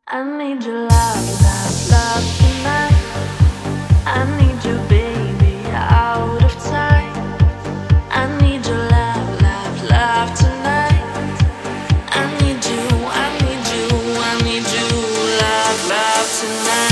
I need your love, love, love tonight. I need you, baby, out of time. I need your love, love, love tonight. I need you, I need you, I need you, love, love tonight.